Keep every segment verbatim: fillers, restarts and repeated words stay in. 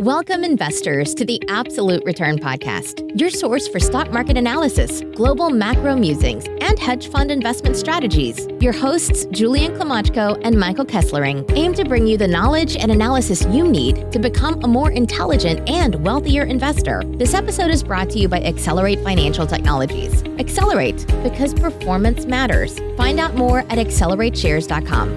Welcome, investors, to the Absolute Return Podcast, your source for stock market analysis, global macro musings, and hedge fund investment strategies. Your hosts, Julian Klimachko and Michael Kesslering, aim to bring you the knowledge and analysis you need to become a more intelligent and wealthier investor. This episode is brought to you by Accelerate Financial Technologies. Accelerate, because performance matters. Find out more at accelerate shares dot com.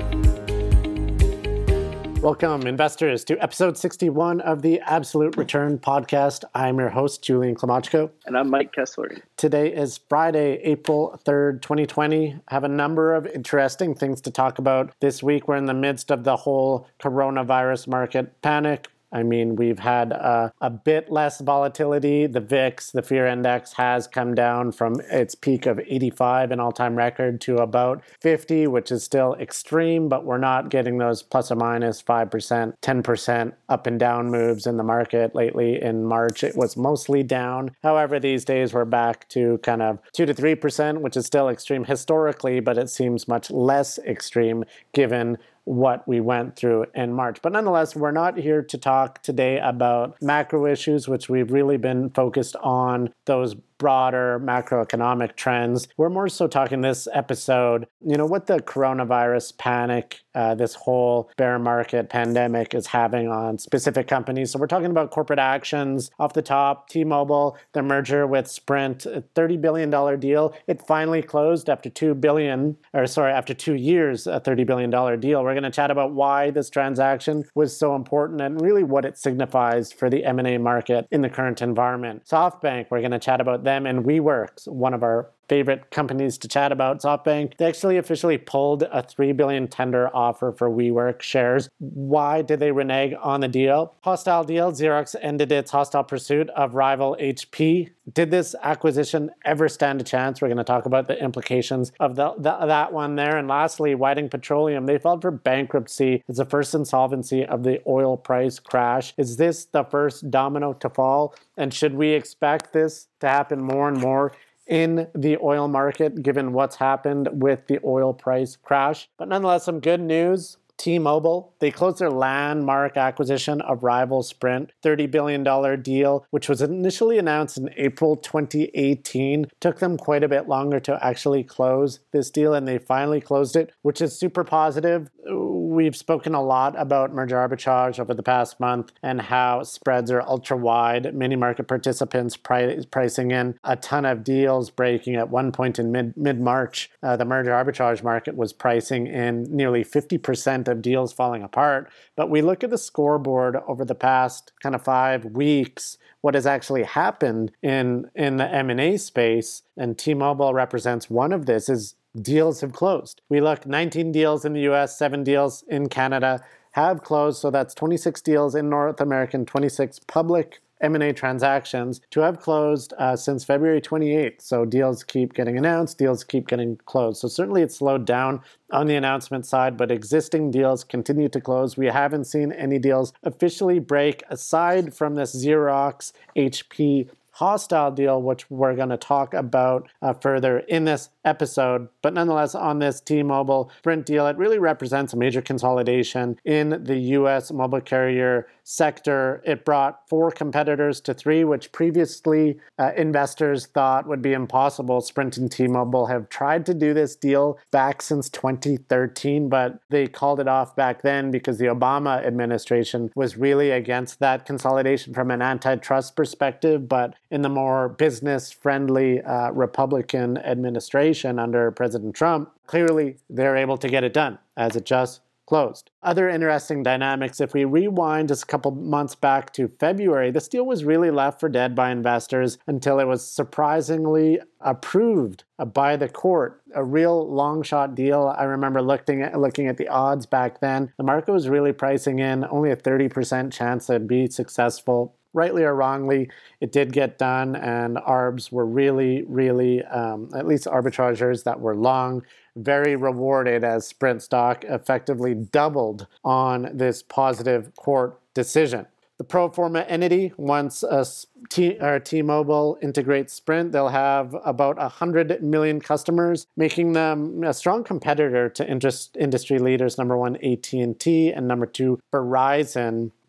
Welcome, investors, to episode sixty-one of the Absolute Return Podcast. I'm your host, Julian Klimachko. And I'm Mike Kessler. Today is Friday, April third, twenty twenty. I have a number of interesting things to talk about this week. We're in the midst of the whole coronavirus market panic. I mean, we've had uh, a bit less volatility. The V I X, the fear index, has come down from its peak of eighty-five, an all-time record, to about fifty, which is still extreme, but we're not getting those plus or minus five percent, ten percent up and down moves in the market lately. In March, it was mostly down. However, these days we're back to kind of two to three percent, which is still extreme historically, but it seems much less extreme given what we went through in March. But nonetheless, we're not here to talk today about macro issues, which we've really been focused on those broader macroeconomic trends. We're more so talking this episode, you know, what the coronavirus panic, uh, this whole bear market pandemic is having on specific companies. So we're talking about corporate actions. Off the top, T-Mobile, the merger with Sprint, a thirty billion dollars deal. It finally closed after two billion, or sorry, after two years, a thirty billion dollars deal. We're going to chat about why this transaction was so important and really what it signifies for the M and A market in the current environment. SoftBank, we're going to chat about them, and WeWork, one of our favorite companies to chat about. SoftBank, they actually officially pulled a three billion dollars tender offer for WeWork shares. Why did they renege on the deal? Hostile deal. Xerox ended its hostile pursuit of rival H P. Did this acquisition ever stand a chance? We're going to talk about the implications of the, the, that one there. And lastly, Whiting Petroleum, they filed for bankruptcy. It's the first insolvency of the oil price crash. Is this the first domino to fall? And should we expect this to happen more and more in the oil market, given what's happened with the oil price crash? But nonetheless, some good news. T-Mobile, they closed their landmark acquisition of rival Sprint, thirty billion dollars deal, which was initially announced in April twenty eighteen. Took them quite a bit longer to actually close this deal, and they finally closed it, which is super positive. We've spoken a lot about merger arbitrage over the past month and how spreads are ultra wide. Many market participants pri- pricing in a ton of deals breaking at one point in mid mid-March. Uh, the merger arbitrage market was pricing in nearly fifty percent of deals falling apart. But we look at the scoreboard over the past kind of five weeks, what has actually happened in, in the M and A space, and T-Mobile represents one of this, is deals have closed. We look nineteen deals in the U S, seven deals in Canada have closed. So that's twenty-six deals in North America, twenty-six public M and A transactions to have closed uh, since February twenty-eighth. So deals keep getting announced, deals keep getting closed. So certainly it's slowed down on the announcement side, but existing deals continue to close. We haven't seen any deals officially break aside from this Xerox H P hostile deal, which we're going to talk about uh, further in this episode. But nonetheless, on this T-Mobile Sprint deal, it really represents a major consolidation in the U S mobile carrier sector. It brought four competitors to three, which previously uh, investors thought would be impossible. Sprint and T-Mobile have tried to do this deal back since twenty thirteen, but they called it off back then because the Obama administration was really against that consolidation from an antitrust perspective. But in the more business-friendly uh, Republican administration under President Trump, clearly they're able to get it done, as it just closed. Other interesting dynamics, if we rewind just a couple months back to February, this deal was really left for dead by investors until it was surprisingly approved by the court. A real long shot deal. I remember looking at, looking at the odds back then. The market was really pricing in only a thirty percent chance that it'd be successful. Rightly or wrongly, it did get done, and A R Bs were really, really, um, at least arbitrageurs that were long, very rewarded as Sprint stock effectively doubled on this positive court decision. The pro forma entity, once a T, or T-Mobile integrates Sprint, they'll have about one hundred million customers, making them a strong competitor to interest, industry leaders, number one, A T and T, and number two, Verizon.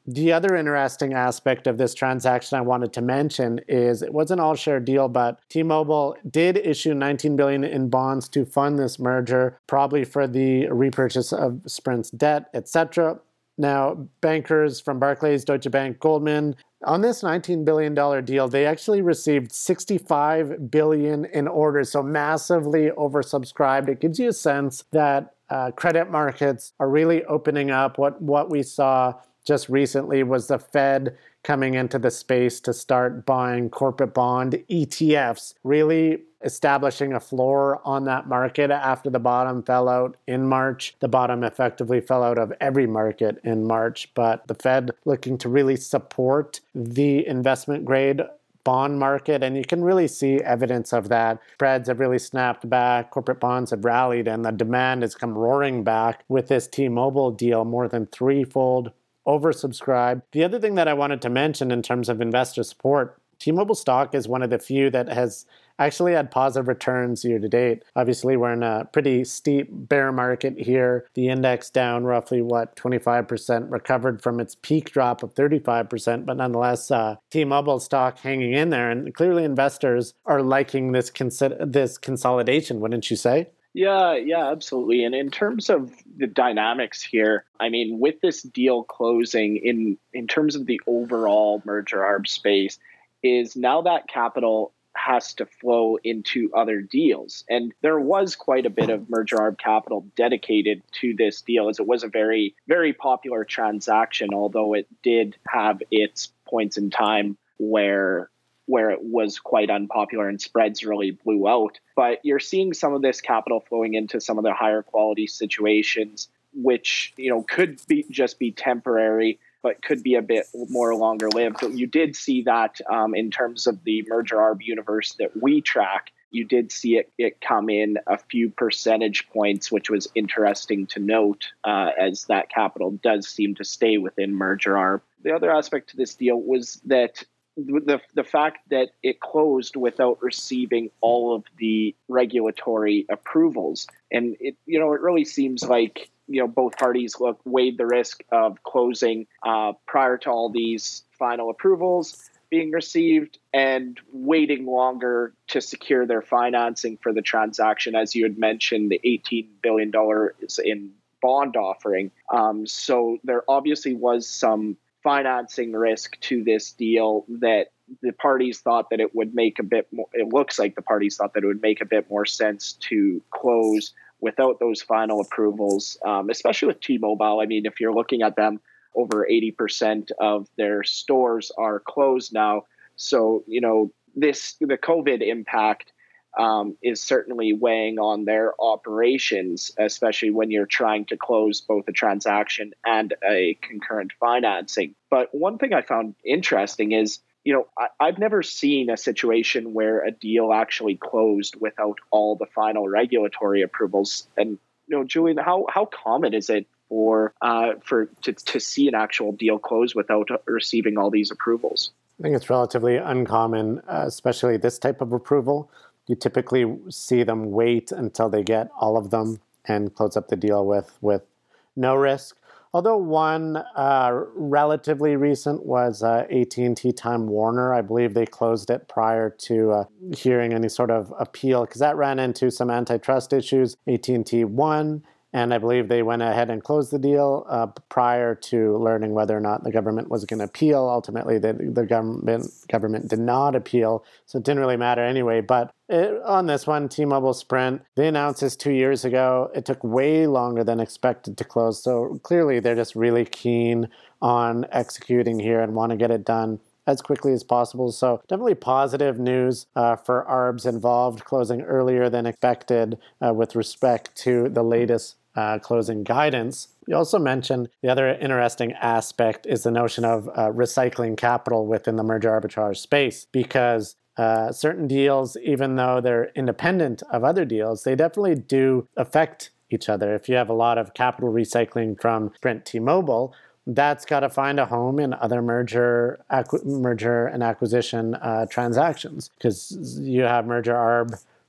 The other interesting aspect of this transaction I wanted to mention is it was an all-share deal, but T-Mobile did issue nineteen billion dollars in bonds to fund this merger, probably for the repurchase of Sprint's debt, et cetera. Now, bankers from Barclays, Deutsche Bank, Goldman, on this nineteen billion dollars deal, they actually received sixty-five billion dollars in orders, so massively oversubscribed. It gives you a sense that uh, credit markets are really opening up. What, what we saw just recently was the Fed coming into the space to start buying corporate bond E T Fs, really establishing a floor on that market after the bottom fell out in March. The bottom effectively fell out of every market in March, but the Fed looking to really support the investment grade bond market, and you can really see evidence of that. Spreads have really snapped back, corporate bonds have rallied, and the demand has come roaring back with this T-Mobile deal, more than threefold oversubscribed. The other thing that I wanted to mention in terms of investor support, T-Mobile stock is one of the few that has actually had positive returns year to date. Obviously, we're in a pretty steep bear market here. The index down roughly, what, twenty-five percent, recovered from its peak drop of thirty-five percent, but nonetheless, uh, T-Mobile stock hanging in there. And clearly investors are liking this, cons- this consolidation, wouldn't you say? Yeah, yeah, absolutely. And in terms of the dynamics here, I mean, with this deal closing, in, in terms of the overall merger arb space, is now that capital has to flow into other deals. And there was quite a bit of merger arb capital dedicated to this deal, as it was a very, very popular transaction, although it did have its points in time where where it was quite unpopular and spreads really blew out. But you're seeing some of this capital flowing into some of the higher quality situations, which, you know, could be just be temporary, but could be a bit more longer lived. But you did see that um, in terms of the merger arb universe that we track. You did see it, it come in a few percentage points, which was interesting to note, uh, as that capital does seem to stay within merger arb. The other aspect to this deal was that the the fact that it closed without receiving all of the regulatory approvals. And it, you know, it really seems like, you know, both parties look weighed the risk of closing uh, prior to all these final approvals being received and waiting longer to secure their financing for the transaction. As you had mentioned, the eighteen billion dollars in bond offering. Um, so there obviously was some financing risk to this deal that the parties thought that it would make a bit more, it looks like the parties thought that it would make a bit more sense to close without those final approvals, um, especially with T-Mobile. I mean, if you're looking at them, over eighty percent of their stores are closed now. So, you know, this, the COVID impact um, is certainly weighing on their operations, especially when you're trying to close both a transaction and a concurrent financing. But one thing I found interesting is, you know, I, I've never seen a situation where a deal actually closed without all the final regulatory approvals. And, you know, Julian, how, how common is it for uh, for to, to see an actual deal close without receiving all these approvals? I think it's relatively uncommon, uh, especially this type of approval. You typically see them wait until they get all of them and close up the deal with, with no risk. Although one uh, relatively recent was uh, A T and T Time Warner. I believe they closed it prior to uh, hearing any sort of appeal, because that ran into some antitrust issues. A T and T won, and I believe they went ahead and closed the deal uh, prior to learning whether or not the government was going to appeal. Ultimately, the, the government government did not appeal, so it didn't really matter anyway. But it, on this one, T-Mobile Sprint, they announced this two years ago. It took way longer than expected to close, so clearly they're just really keen on executing here and want to get it done as quickly as possible. So definitely positive news uh, for arbs involved, closing earlier than expected uh, with respect to the latest uh, closing guidance. You also mentioned the other interesting aspect is the notion of uh, recycling capital within the merger arbitrage space, because uh, certain deals, even though they're independent of other deals, they definitely do affect each other. If you have a lot of capital recycling from Sprint T-Mobile, that's got to find a home in other merger acqu- merger and acquisition uh, transactions, because you have merger arb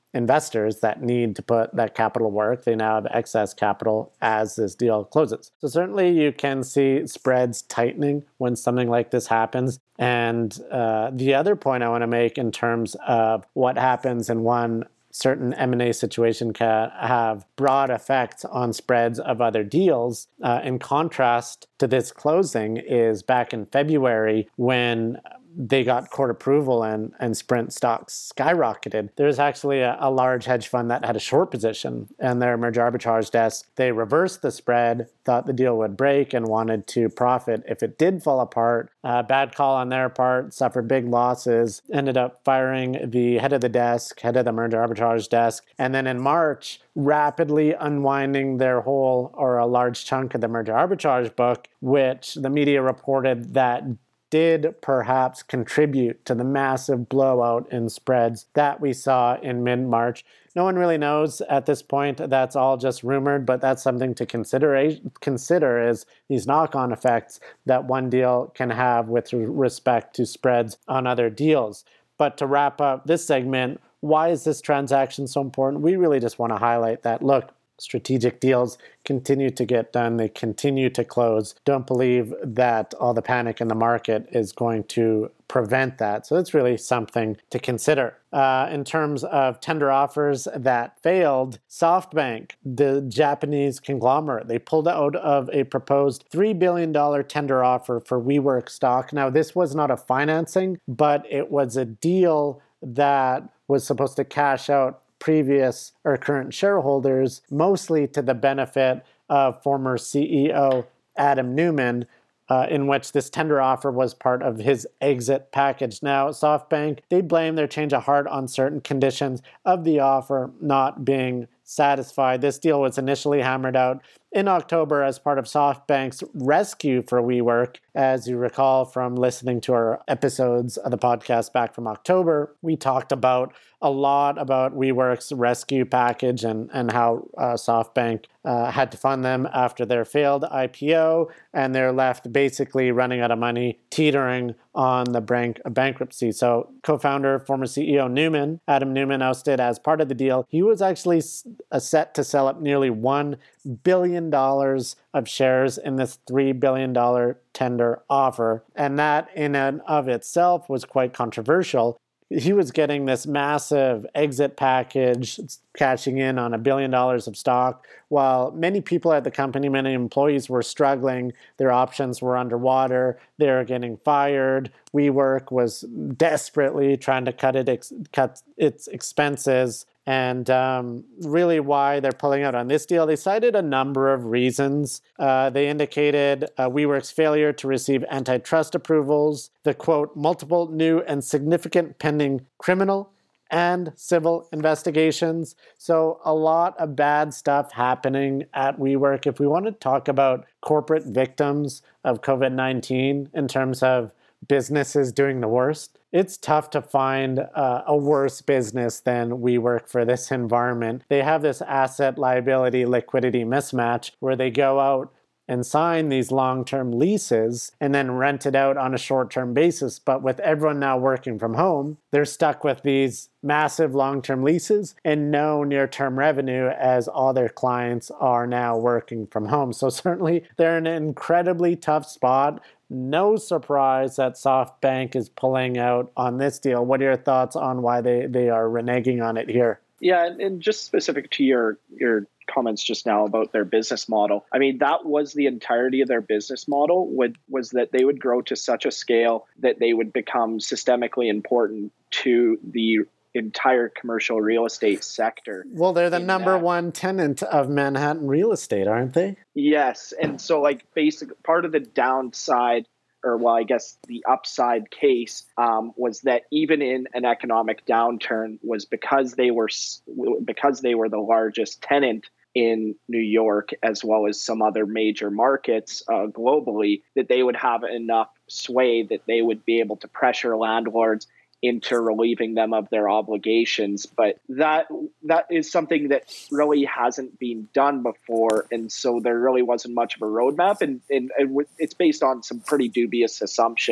investors that need to put that capital work. They now have excess capital as this deal closes. So certainly you can see spreads tightening when something like this happens. And uh, the other point I want to make in terms of what happens in one certain M and A situation can have broad effects on spreads of other deals. Uh, in contrast to this closing is back in February when they got court approval and, and Sprint stocks skyrocketed. There was actually a, a large hedge fund that had a short position and their merger arbitrage desk. They reversed the spread, thought the deal would break and wanted to profit if it did fall apart. Uh, bad call on their part, suffered big losses, ended up firing the head of the desk, head of the merger arbitrage desk. And then in March, rapidly unwinding their whole or a large chunk of the merger arbitrage book, which the media reported that did perhaps contribute to the massive blowout in spreads that we saw in mid-March. No one really knows at this point. That's all just rumored, but that's something to consider, consider is these knock-on effects that one deal can have with respect to spreads on other deals. But to wrap up this segment, why is this transaction so important? We really just want to highlight that, look, strategic deals continue to get done. They continue to close. Don't believe that all the panic in the market is going to prevent that. So it's really something to consider. Uh, in terms of tender offers that failed, SoftBank, the Japanese conglomerate, they pulled out of a proposed three billion dollars tender offer for WeWork stock. Now, this was not a financing, but it was a deal that was supposed to cash out previous or current shareholders, mostly to the benefit of former C E O Adam Neumann, uh, in which this tender offer was part of his exit package. Now, SoftBank, they blame their change of heart on certain conditions of the offer not being satisfied. This deal was initially hammered out in October as part of SoftBank's rescue for WeWork. As you recall from listening to our episodes of the podcast back from October, we talked about a lot about WeWork's rescue package and, and how uh, SoftBank uh, had to fund them after their failed I P O, and they're left basically running out of money, teetering on the brink of bankruptcy. So co-founder, former C E O Neumann, Adam Neumann, ousted as part of the deal. He was actually uh, set to sell up nearly one billion dollars of shares in this three billion dollars tender offer. And that in and of itself was quite controversial. He was getting this massive exit package, cashing in on a billion dollars of stock, while many people at the company, many employees were struggling. Their options were underwater. They were getting fired. WeWork was desperately trying to cut it, ex- cut its expenses. And um, really why they're pulling out on this deal, they cited a number of reasons. Uh, they indicated uh, WeWork's failure to receive antitrust approvals, the, quote, multiple new and significant pending criminal and civil investigations. So a lot of bad stuff happening at WeWork. If we want to talk about corporate victims of covid nineteen in terms of businesses doing the worst, it's tough to find uh, a worse business than WeWork for this environment. They have this asset liability liquidity mismatch where they go out and sign these long-term leases and then rent it out on a short-term basis. But with everyone now working from home, they're stuck with these massive long-term leases and no near-term revenue as all their clients are now working from home. So certainly they're in an incredibly tough spot. No surprise that SoftBank is pulling out on this deal. What are your thoughts on why they, they are reneging on it here? Yeah, and, and just specific to your your comments just now about their business model. I mean, that was the entirety of their business model, would, was that they would grow to such a scale that they would become systemically important to the entire commercial real estate sector. Well, they're the number that. one tenant of Manhattan real estate, aren't they? Yes. And so like basic part of the downside, or well, I guess the upside case um, was that even in an economic downturn was because they were because they were the largest tenant in New York, as well as some other major markets uh, globally, that they would have enough sway that they would be able to pressure landlords into relieving them of their obligations. But that that is something that really hasn't been done before. And so there really wasn't much of a roadmap. And, and it's based on some pretty dubious assumptions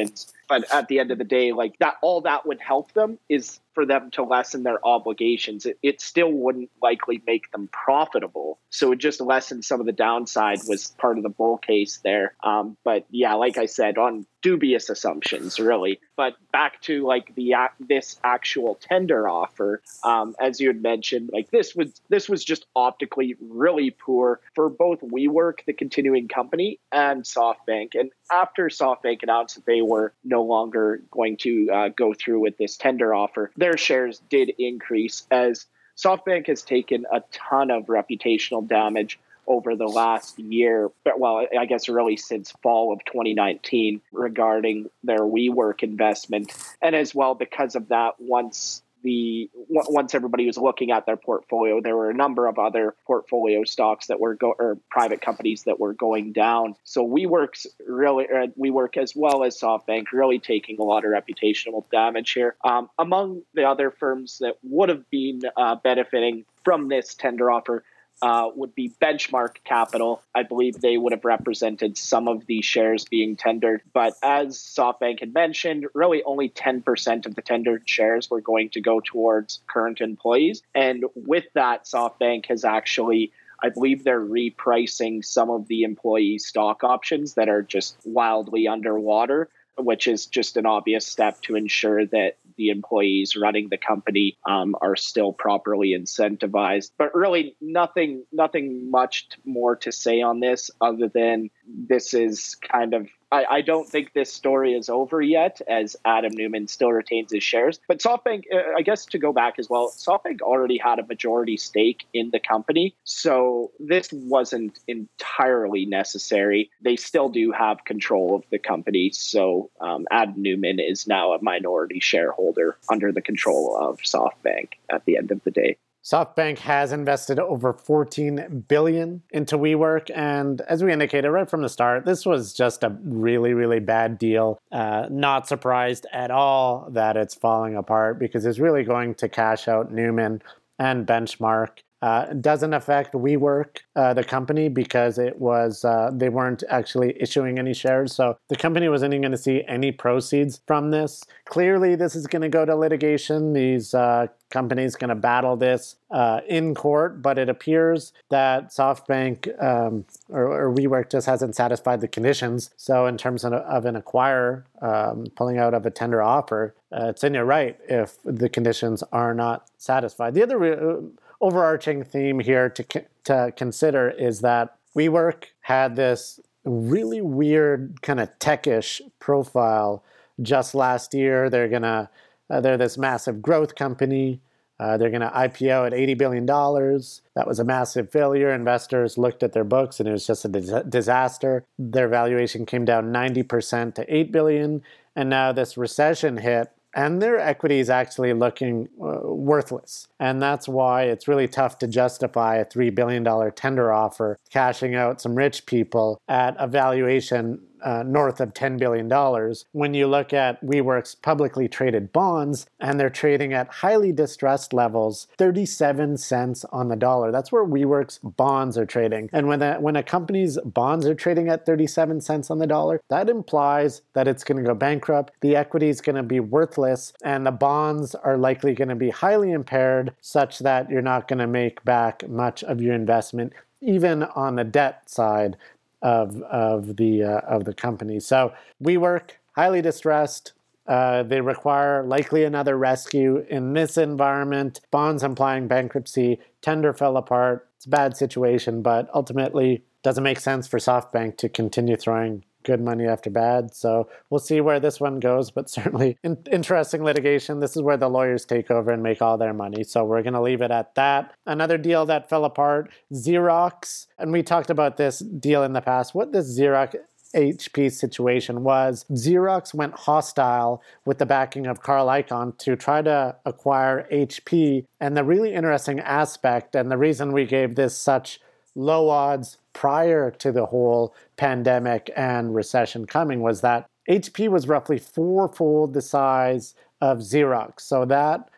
But at the end of the day, like that, all that would help them is for them to lessen their obligations. It, it still wouldn't likely make them profitable. So it just lessened some of the downside was part of the bull case there. Um, but yeah, like I said, on dubious assumptions, really. But back to like the this actual tender offer, um, as you had mentioned, like this was this was just optically really poor for both WeWork, the continuing company, and SoftBank. And after SoftBank announced that they were no longer going to uh, go through with this tender offer, their shares did increase as SoftBank has taken a ton of reputational damage over the last year, but well, I guess really since fall of twenty nineteen regarding their WeWork investment. And as well, because of that, once the once everybody was looking at their portfolio, there were a number of other portfolio stocks that were go or private companies that were going down. So WeWork's really, or WeWork as well as SoftBank, really taking a lot of reputational damage here. Um, among the other firms that would have been uh, benefiting from this tender offer Uh, would be Benchmark Capital. I believe they would have represented some of the shares being tendered. But as SoftBank had mentioned, really only ten percent of the tendered shares were going to go towards current employees. And with that, SoftBank has actually, I believe they're repricing some of the employee stock options that are just wildly underwater, which is just an obvious step to ensure that the employees running the company um, are still properly incentivized. But really nothing, nothing much more to say on this other than this is kind of, I, I don't think this story is over yet as Adam Neumann still retains his shares. But SoftBank, uh, I guess to go back as well, SoftBank already had a majority stake in the company. So this wasn't entirely necessary. They still do have control of the company. So um, Adam Neumann is now a minority shareholder under the control of SoftBank at the end of the day. SoftBank has invested over fourteen billion dollars into WeWork, and as we indicated right from the start, this was just a really, really bad deal. Uh, not surprised at all that it's falling apart because it's really going to cash out Neumann and Benchmark. Uh, it doesn't affect WeWork, uh, the company, because it was uh, they weren't actually issuing any shares. So the company wasn't even going to see any proceeds from this. Clearly, this is going to go to litigation. These uh, companies going to battle this uh, in court, but it appears that SoftBank um, or, or WeWork just hasn't satisfied the conditions. So in terms of, of an acquirer um, pulling out of a tender offer, uh, it's in your right if the conditions are not satisfied. The other re- overarching theme here to to consider is that WeWork had this really weird kind of techish profile just last year. They're gonna uh, they're this massive growth company. Uh, they're gonna I P O at eighty billion dollars. That was a massive failure. Investors looked at their books and it was just a dis- disaster. Their valuation came down ninety percent to eight billion dollars, and now this recession hit. And their equity is actually looking uh, worthless. And that's why it's really tough to justify a three billion dollars tender offer, cashing out some rich people at a valuation uh, north of ten billion dollars. When you look at WeWork's publicly traded bonds, and they're trading at highly distressed levels, thirty-seven cents on the dollar. That's where WeWork's bonds are trading. And when, that, when a company's bonds are trading at thirty-seven cents on the dollar, that implies that it's going to go bankrupt, the equity is going to be worthless, and the bonds are likely going to be highly impaired such that you're not going to make back much of your investment, even on the debt side of of the uh, of the company. So WeWork, highly distressed. Uh, they require likely another rescue in this environment. Bonds implying bankruptcy. Tender fell apart. It's a bad situation, but ultimately doesn't make sense for SoftBank to continue throwing good money after bad. So we'll see where this one goes, but certainly in- interesting litigation. This is where the lawyers take over and make all their money. So we're going to leave it at that. Another deal that fell apart, Xerox. And we talked about this deal in the past. What this Xerox H P situation was, Xerox went hostile with the backing of Carl Icahn to try to acquire H P. And the really interesting aspect, and the reason we gave this such low odds prior to the whole pandemic and recession coming, was that H P was roughly fourfold the size of Xerox. So that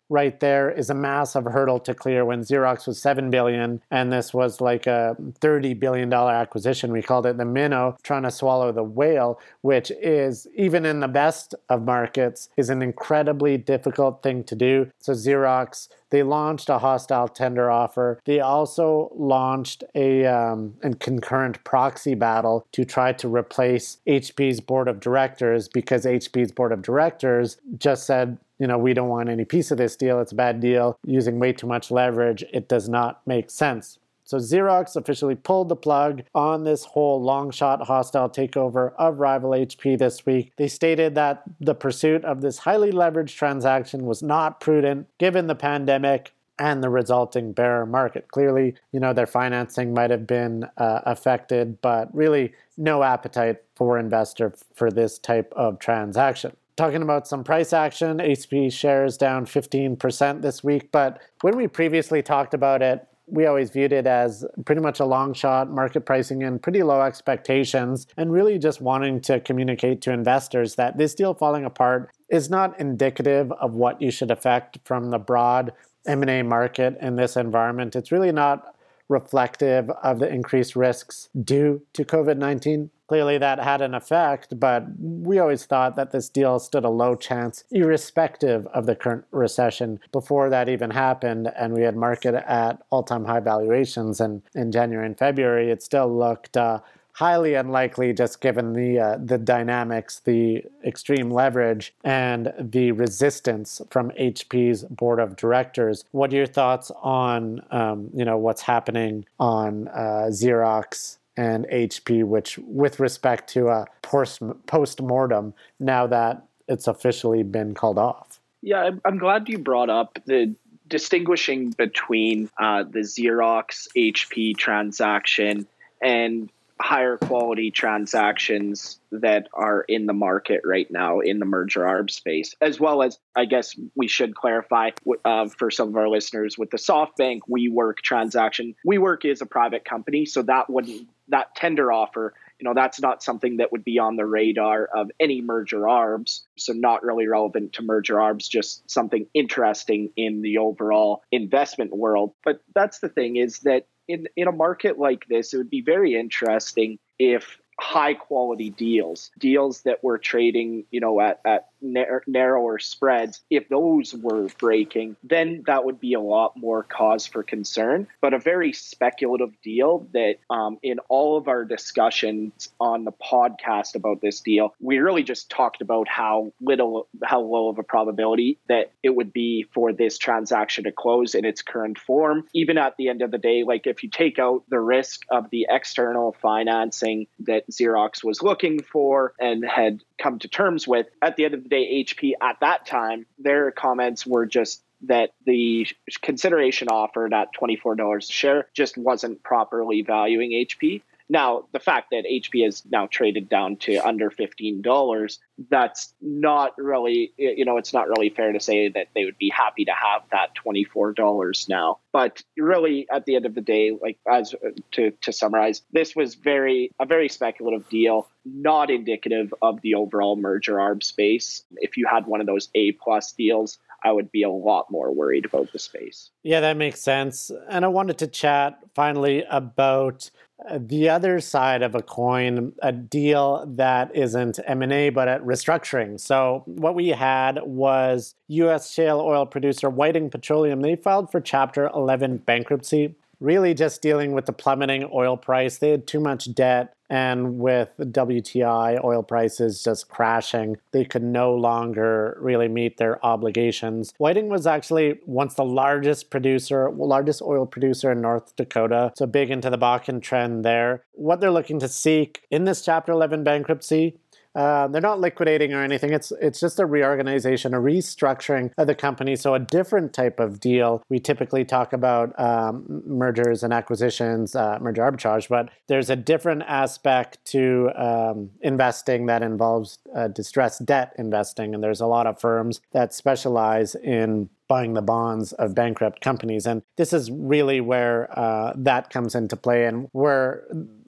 right there is a massive hurdle to clear when Xerox was seven billion dollars and this was like a thirty billion dollars acquisition. We called it the minnow, trying to swallow the whale, which is, even in the best of markets, is an incredibly difficult thing to do. So Xerox, they launched a hostile tender offer. They also launched a, um, a concurrent proxy battle to try to replace H P's board of directors, because H P's board of directors just said, you know, we don't want any piece of this deal. It's a bad deal. Using way too much leverage, it does not make sense. So Xerox officially pulled the plug on this whole long shot hostile takeover of rival H P this week. They stated that the pursuit of this highly leveraged transaction was not prudent given the pandemic and the resulting bear market. Clearly, you know, their financing might have been uh, affected, but really no appetite for investor for this type of transaction. Talking about some price action, H P shares down fifteen percent this week, but when we previously talked about it, we always viewed it as pretty much a long shot, market pricing in pretty low expectations, and really just wanting to communicate to investors that this deal falling apart is not indicative of what you should expect from the broad M and A market in this environment. It's really not reflective of the increased risks due to COVID nineteen. Clearly that had an effect, but we always thought that this deal stood a low chance, irrespective of the current recession, before that even happened, and we had market at all-time high valuations. And in January and February, it still looked uh, highly unlikely, just given the uh, the dynamics, the extreme leverage, and the resistance from H P's board of directors. What are your thoughts on um, you know what's happening on uh, Xerox and H P, which with respect to a post post-mortem, now that it's officially been called off? Yeah, I'm, I'm glad you brought up the distinguishing between uh, the Xerox H P transaction and higher quality transactions that are in the market right now in the merger arb space, as well as, I guess we should clarify uh, for some of our listeners, with the SoftBank WeWork transaction. WeWork is a private company, so that wouldn't that tender offer, you know, that's not something that would be on the radar of any merger arbs. So not really relevant to merger arbs, just something interesting in the overall investment world. But that's the thing, is that in, in a market like this, it would be very interesting if high quality deals, deals that were trading, you know, at, at nar- narrower spreads, if those were breaking, then that would be a lot more cause for concern. But a very speculative deal that um, in all of our discussions on the podcast about this deal, we really just talked about how little, how low of a probability that it would be for this transaction to close in its current form. Even at the end of the day, like if you take out the risk of the external financing that Xerox was looking for and had come to terms with, at the end of the day, H P at that time, their comments were just that the consideration offered at twenty-four dollars a share just wasn't properly valuing H P. Now, the fact that H P has now traded down to under fifteen dollars, that's not really, you know, it's not really fair to say that they would be happy to have that twenty-four dollars now. But really, at the end of the day, like as to, to summarize, this was very a very speculative deal, not indicative of the overall merger arb space. If you had one of those A plus deals, I would be a lot more worried about the space. Yeah, that makes sense. And I wanted to chat finally about the other side of a coin, a deal that isn't M and A, but at restructuring. So what we had was U S shale oil producer Whiting Petroleum. They filed for Chapter eleven bankruptcy, really just dealing with the plummeting oil price. They had too much debt, and with W T I oil prices just crashing, they could no longer really meet their obligations. Whiting was actually once the largest producer, largest oil producer in North Dakota, so big into the Bakken trend there. What they're looking to seek in this Chapter eleven bankruptcy, Uh, they're not liquidating or anything. It's it's just a reorganization, a restructuring of the company. So a different type of deal. We typically talk about um, mergers and acquisitions, uh, merger arbitrage, but there's a different aspect to um, investing that involves uh, distressed debt investing. And there's a lot of firms that specialize in buying the bonds of bankrupt companies. And this is really where uh, that comes into play, and where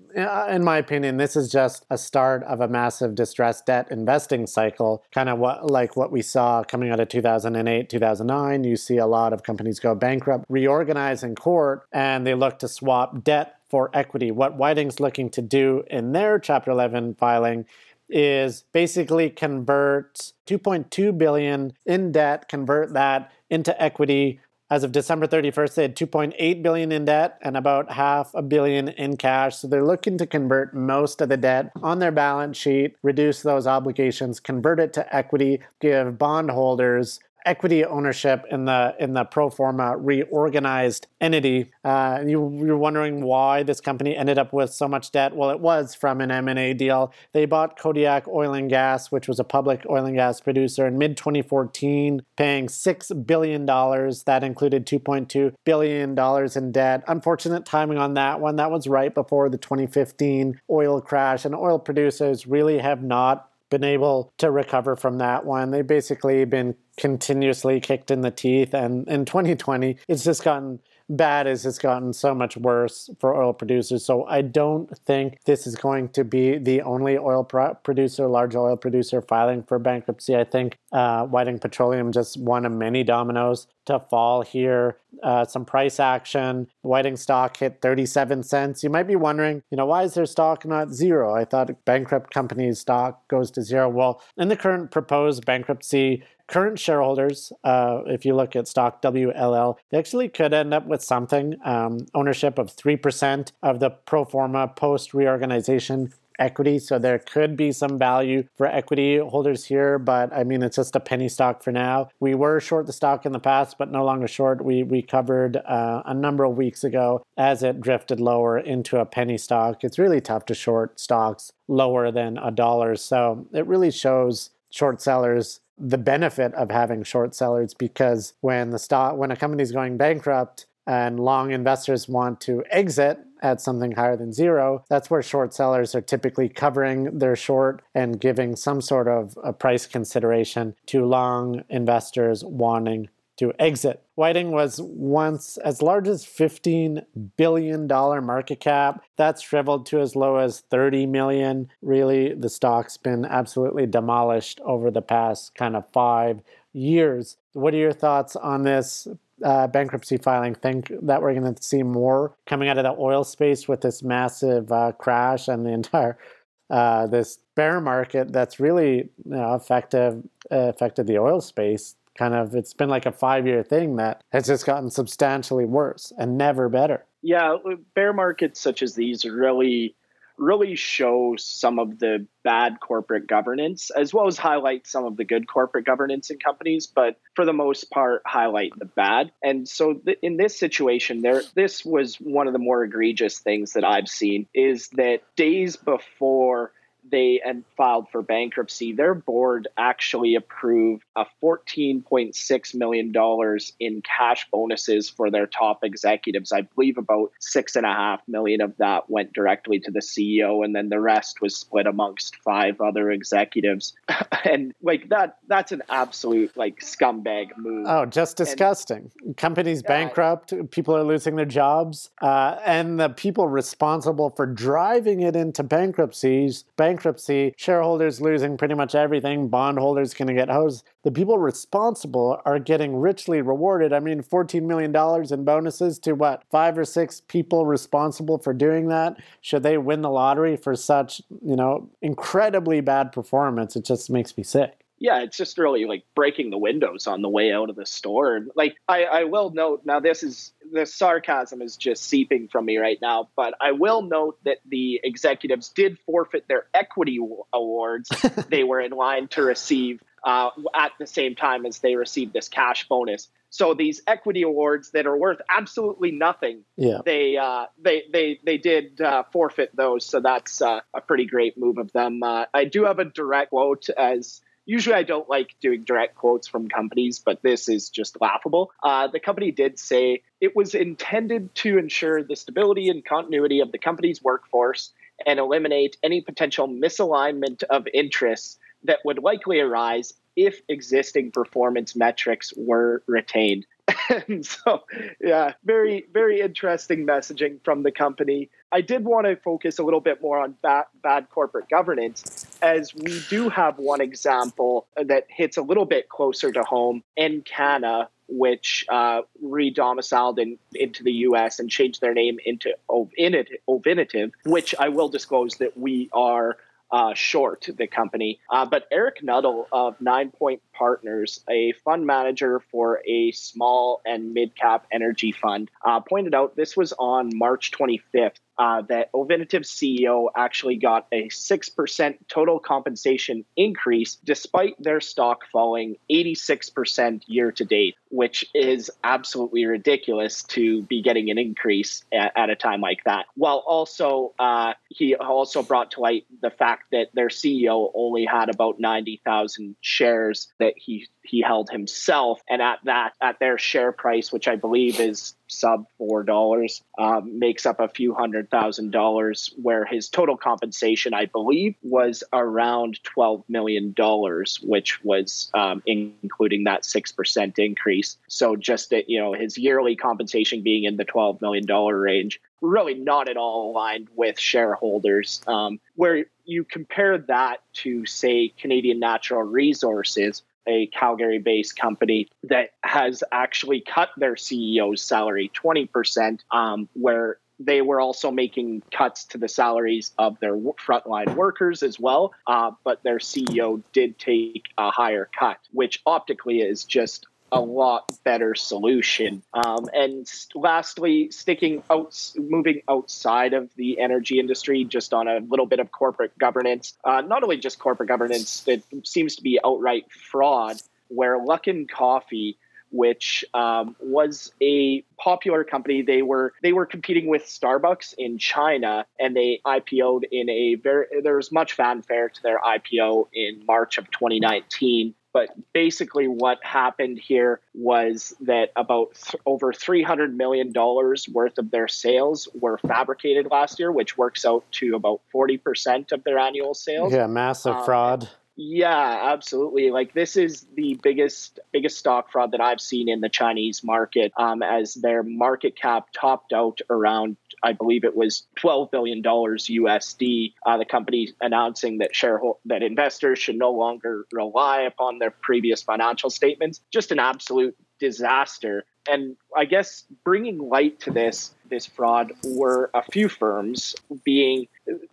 in my opinion, this is just a start of a massive distressed debt investing cycle, kind of what like what we saw coming out of two thousand eight, two thousand nine. You see a lot of companies go bankrupt, reorganize in court, and they look to swap debt for equity. What Whiting's looking to do in their Chapter eleven filing is basically convert two point two billion dollars in debt, convert that into equity. As of December thirty-first, they had two point eight billion dollars in debt and about half a billion in cash. So they're looking to convert most of the debt on their balance sheet, reduce those obligations, convert it to equity, give bondholders equity ownership in the in the pro forma reorganized entity. Uh, you, you're wondering why this company ended up with so much debt. Well, it was from an M and A deal. They bought Kodiak Oil and Gas, which was a public oil and gas producer, in mid twenty fourteen, paying six billion dollars. That included two point two billion dollars in debt. Unfortunate timing on that one. That was right before the twenty fifteen oil crash, and oil producers really have not been able to recover from that one. They've basically been continuously kicked in the teeth, and in twenty twenty, it's just gotten bad as it's gotten so much worse for oil producers. So I don't think this is going to be the only oil pro- producer, large oil producer filing for bankruptcy. I think uh, Whiting Petroleum just one of many dominoes to fall here. Uh, some price action. Whiting stock hit thirty-seven cents. You might be wondering, you know, why is their stock not zero? I thought bankrupt companies' stock goes to zero. Well, in the current proposed bankruptcy, current shareholders, uh, if you look at stock W L L, they actually could end up with something, um, ownership of three percent of the pro forma post-reorganization equity. So there could be some value for equity holders here, but I mean, it's just a penny stock for now. We were short the stock in the past, but no longer short. We we covered uh, a number of weeks ago as it drifted lower into a penny stock. It's really tough to short stocks lower than a dollar. So it really shows short sellers the benefit of having short sellers, because when the stock, when a company's going bankrupt and long investors want to exit at something higher than zero, that's where short sellers are typically covering their short and giving some sort of a price consideration to long investors wanting to exit. Whiting was once as large as fifteen billion dollars market cap. That's shriveled to as low as thirty million dollars. Really, the stock's been absolutely demolished over the past kind of five years. What are your thoughts on this uh, bankruptcy filing? Think that we're going to see more coming out of the oil space with this massive uh, crash and the entire uh, this bear market that's really you know, effective, uh, affected the oil space? Kind of, it's been like a five-year thing that has just gotten substantially worse and never better. Yeah, bear markets such as these really, really show some of the bad corporate governance, as well as highlight some of the good corporate governance in companies, but for the most part, highlight the bad. And so th- in this situation, there, this was one of the more egregious things that I've seen, is that days before they and filed for bankruptcy, their board actually approved a fourteen point six million dollars in cash bonuses for their top executives. I believe about six and a half million of that went directly to the C E O, and then the rest was split amongst five other executives. And like that, that's an absolute like scumbag move. Oh, just disgusting. And, companies yeah, bankrupt, people are losing their jobs, uh, and the people responsible for driving it into bankruptcies, bankruptcy, shareholders losing pretty much everything, bondholders going to get hosed. The people responsible are getting richly rewarded. I mean, fourteen million dollars in bonuses to what, five or six people responsible for doing that? Should they win the lottery for such, you know, incredibly bad performance? It just makes me sick. Yeah, it's just really like breaking the windows on the way out of the store. Like, I, I will note, now this is, the sarcasm is just seeping from me right now, but I will note that the executives did forfeit their equity awards they were in line to receive uh, at the same time as they received this cash bonus. So these equity awards that are worth absolutely nothing, yeah. they uh, they they they did uh, forfeit those. So that's uh, a pretty great move of them. Uh, I do have a direct quote as. Usually I don't like doing direct quotes from companies, but this is just laughable. Uh, the company did say it was intended to ensure the stability and continuity of the company's workforce and eliminate any potential misalignment of interests that would likely arise if existing performance metrics were retained. And so, yeah, very, very interesting messaging from the company. I did want to focus a little bit more on bad, bad corporate governance, as we do have one example that hits a little bit closer to home, Encana, which uh, re-domiciled in, into the U S and changed their name into Ovintiv, which I will disclose that we are uh, short the company. Uh, but Eric Nuttall of Nine Point Partners, a fund manager for a small and mid-cap energy fund, uh, pointed out this was on March twenty-fifth. Uh, that Ovintiv's C E O actually got a six percent total compensation increase despite their stock falling eighty-six percent year to date, which is absolutely ridiculous to be getting an increase at, at a time like that. While also, uh, he also brought to light the fact that their C E O only had about ninety thousand shares that he he held himself, and at that, at their share price, which I believe is sub four dollars, um, makes up a few hundred thousand dollars, where his total compensation, I believe, was around twelve million dollars, which was um, including that six percent increase. So just that, you know, his yearly compensation being in the twelve million dollars range, really not at all aligned with shareholders. Um, where you compare that to, say, Canadian Natural Resources, a Calgary-based company that has actually cut their C E O's salary twenty percent, um, where they were also making cuts to the salaries of their frontline workers as well, uh, but their C E O did take a higher cut, which optically is just a lot better solution. Um, and lastly, sticking out, moving outside of the energy industry, just on a little bit of corporate governance, uh, not only just corporate governance, it seems to be outright fraud, where Luckin Coffee, which um, was a popular company, they were they were competing with Starbucks in China, and they I P O'd in a very, there was much fanfare to their I P O in March of twenty nineteen. But basically what happened here was that about th- over three hundred million dollars worth of their sales were fabricated last year, which works out to about forty percent of their annual sales. Yeah, massive um, fraud. Yeah, absolutely. Like, this is the biggest biggest stock fraud that I've seen in the Chinese market, um, as their market cap topped out around, I believe it was twelve billion dollars U S D. Uh, the company announcing that sharehold- that investors should no longer rely upon their previous financial statements. Just an absolute disaster. And I guess bringing light to this this fraud were a few firms, being,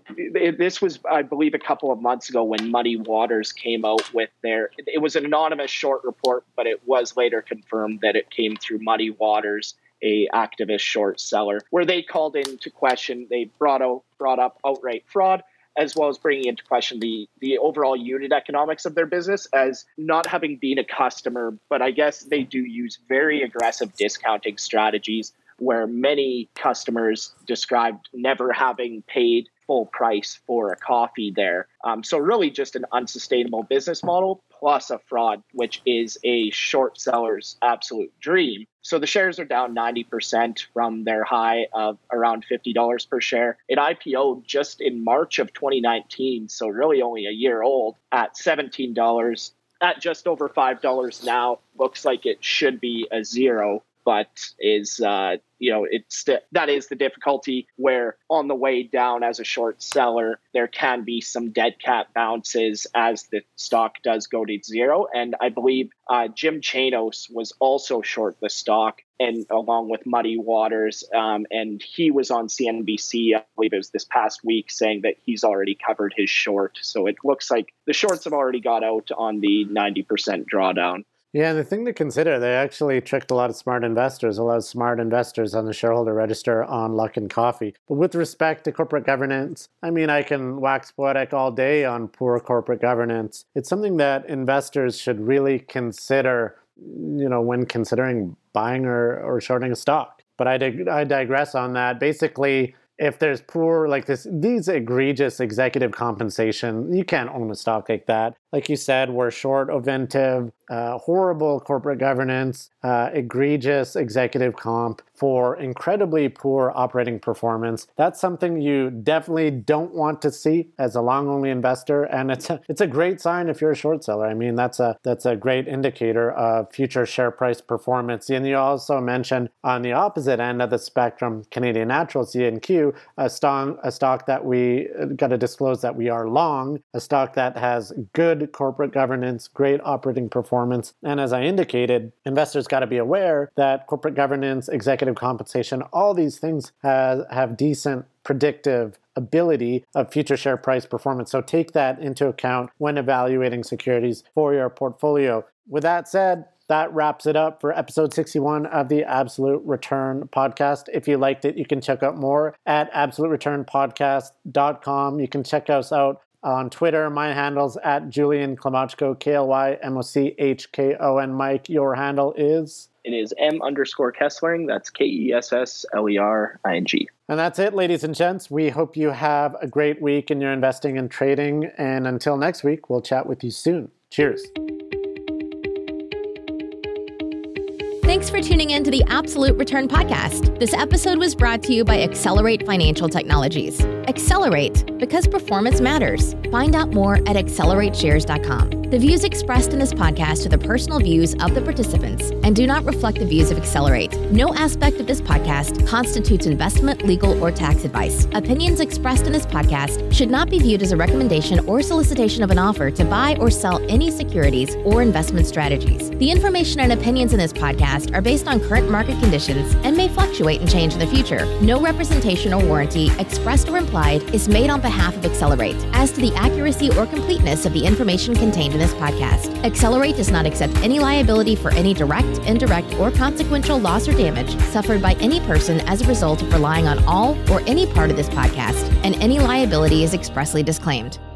this was, I believe, a couple of months ago when Muddy Waters came out with their, it was an anonymous short report, but it was later confirmed that it came through Muddy Waters, a activist short seller, where they called into question, they brought out, brought up outright fraud, as well as bringing into question the, the overall unit economics of their business as not having been a customer, but I guess they do use very aggressive discounting strategies, where many customers described never having paid full price for a coffee there. Um, so really just an unsustainable business model plus a fraud, which is a short seller's absolute dream. So the shares are down ninety percent from their high of around fifty dollars per share. It I P O'd just in March of twenty nineteen, so really only a year old, at seventeen dollars. At just over five dollars now, looks like it should be a zero, but is, uh, you know, it's that is the difficulty, where on the way down as a short seller, there can be some dead cat bounces as the stock does go to zero. And I believe uh, Jim Chanos was also short the stock, and along with Muddy Waters, um, and he was on C N B C, I believe it was this past week, saying that he's already covered his short. So it looks like the shorts have already got out on the ninety percent drawdown. Yeah, and the thing to consider, they actually tricked a lot of smart investors, a lot of smart investors on the shareholder register on Luckin Coffee. But with respect to corporate governance, I mean, I can wax poetic all day on poor corporate governance. It's something that investors should really consider, you know, when considering buying or, or shorting a stock. But I, dig- I digress on that. Basically, if there's poor, like this, these egregious executive compensation, you can't own a stock like that. Like you said, we're short Ovintiv, uh, horrible corporate governance, uh, egregious executive comp for incredibly poor operating performance. That's something you definitely don't want to see as a long-only investor, and it's a, it's a great sign if you're a short seller. I mean, that's a that's a great indicator of future share price performance. And you also mentioned on the opposite end of the spectrum, Canadian Natural, C N Q. you a stock, a stock that we got to disclose that we are long, a stock that has good corporate governance, great operating performance. And as I indicated, investors got to be aware that corporate governance, executive compensation, all these things has, have decent predictive ability of future share price performance. So take that into account when evaluating securities for your portfolio. With that said, that wraps it up for episode sixty-one of the Absolute Return Podcast. If you liked it, you can check out more at absolute return podcast dot com. You can check us out on Twitter. My handle's at Julian Klymochko, K L Y M O C H K O N. Mike, your handle is? It is M underscore Kessling. That's K E S S L E R I N G. And that's it, ladies and gents. We hope you have a great week in your investing and trading. And until next week, we'll chat with you soon. Cheers. Thanks for tuning in to the Absolute Return Podcast. This episode was brought to you by Accelerate Financial Technologies. Accelerate, because performance matters. Find out more at accelerate shares dot com. The views expressed in this podcast are the personal views of the participants and do not reflect the views of Accelerate. No aspect of this podcast constitutes investment, legal, or tax advice. Opinions expressed in this podcast should not be viewed as a recommendation or solicitation of an offer to buy or sell any securities or investment strategies. The information and opinions in this podcast are based on current market conditions and may fluctuate and change in the future. No representation or warranty, expressed or implied, is made on behalf of Accelerate as to the accuracy or completeness of the information contained in this podcast. Accelerate does not accept any liability for any direct, indirect, or consequential loss or damage suffered by any person as a result of relying on all or any part of this podcast, and any liability is expressly disclaimed.